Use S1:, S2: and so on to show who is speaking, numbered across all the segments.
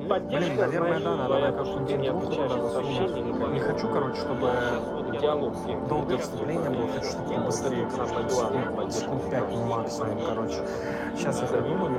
S1: Блин, наверное, да, надо как-то не хочу, короче, чтобы долгое вступление было, хочу, чтобы побыстрее, секунд 5 максимум, короче. Сейчас я придумаю,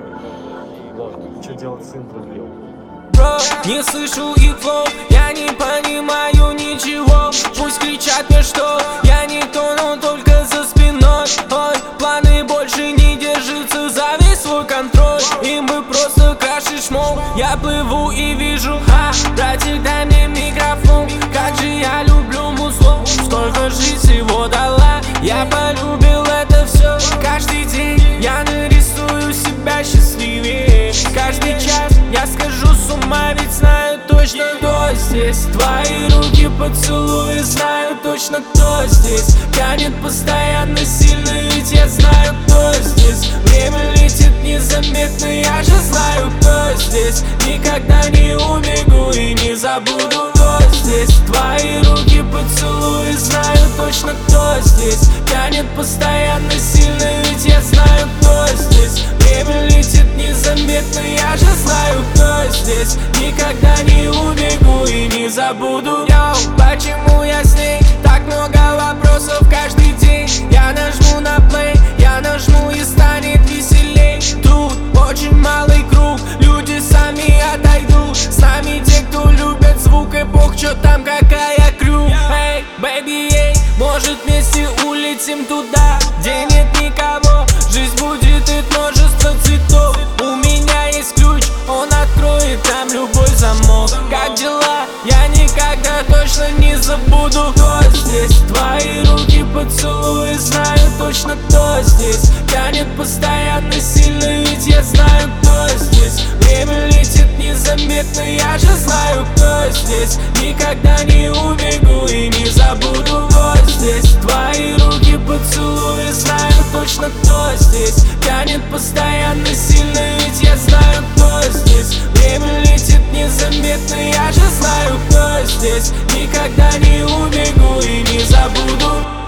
S1: что делать с интро.
S2: Бро, не слышу их флоу, я не понимаю ничего. Пусть кричат мне, что я никто, но только за спиной. Ой, планы больше не держатся за весь свой контроль. Им бы просто кашишь, мол, я плыву и вижу. Братик, дай мне микрофон, как же я люблю музло. Сколько жизнь его дала, я полюбил это все. Каждый день я нарисую себя счастливее. Каждый час я схожу с ума, ведь знаю точно, кто здесь. Твои руки поцелуи, знаю точно, кто здесь. Тянет постоянно сильно, ведь я знаю, кто здесь. Время летит незаметно, я же знаю, кто здесь. Никогда не убегу и не забуду, кто здесь. Твои руки поцелуи, знаю точно, кто здесь. Тянет постоянно сильно, ведь я знаю, кто здесь. Время летит незаметно, я же знаю, кто здесь. Никогда не убегу и не забуду. Йоу, почему я с ней? Так много вопросов каждый день. Я нажму на плей, я нажму и станет веселей. Тут очень малый круг, люди сами отойдут. С нами те, кто любят звук и бог, чё там, какая крю. Эй, бэйби, эй, может вместе улетим туда, где нет никого. Жизнь будет и множество цветов. У меня есть ключ, он откроет там любой замок. Как дела? Я никогда точно не забуду, кто здесь. Твои руки поцелуи, знаю точно, кто здесь. Тянет постоянно сильно, ведь я знаю, кто здесь. Время летит незаметно, я же знаю, кто здесь. Никогда не убегу и не забуду, кто здесь. Твои руки поцелуи, знаю точно, кто здесь. Тянет постоянно сильно, ведь я знаю, кто здесь. Время летит незаметно, я же знаю, кто здесь. Никогда не убегу и не забуду.